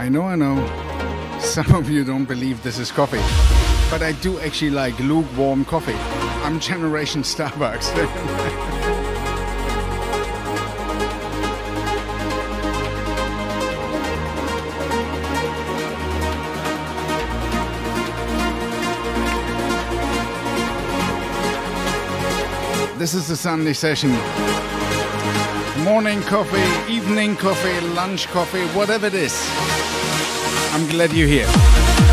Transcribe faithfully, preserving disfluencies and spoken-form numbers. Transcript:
I know, I know. Some of you don't believe this is coffee, but I do actually like lukewarm coffee. I'm Generation Starbucks. This is the Sunday session. Morning coffee, evening coffee, lunch coffee, whatever it is. I'm glad you're here.